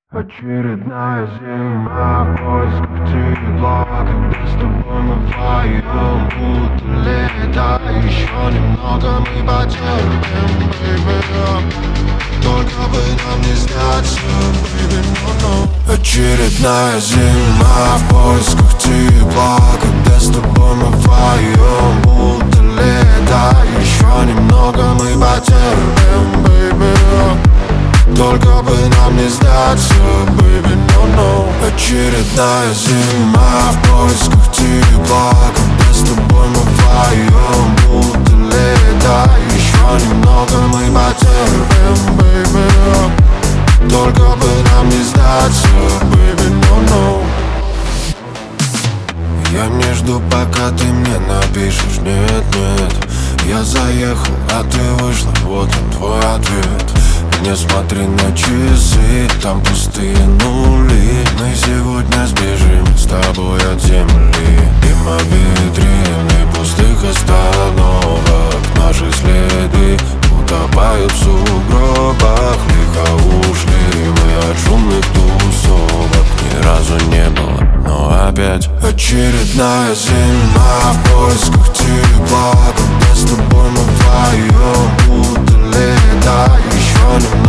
Очередная зима в поисках тепла, когда с тобой мы вдвоем будто лето. Еще немного мы потерпим, baby. Только бы нам не сдаться, baby, no. Очередная зима в поисках тепла, когда с тобой мы вдвоем будто лето. Еще немного мы потерпим, baby. Только бы нам не сдаться, baby, no. Очередная зима в поисках тепла, когда с тобой мы вдвоем будто лето. Еще немного мы потерпим, baby. Только бы нам не сдаться, baby, no. Я не жду, пока ты мне напишешь, нет, нет. Я заехал, а ты вышла, вот он твой ответ. Не смотри на часы, там пустые нули. Мы сегодня сбежим с тобой от земли. Мимо витрины пустых остановок наши следы утопают в сугробах. Лихо ушли мы от шумных тусовок. Ни разу не было, но опять очередная зима в поисках тепла, когда с тобой мы вдвоем будто лето. Еще немного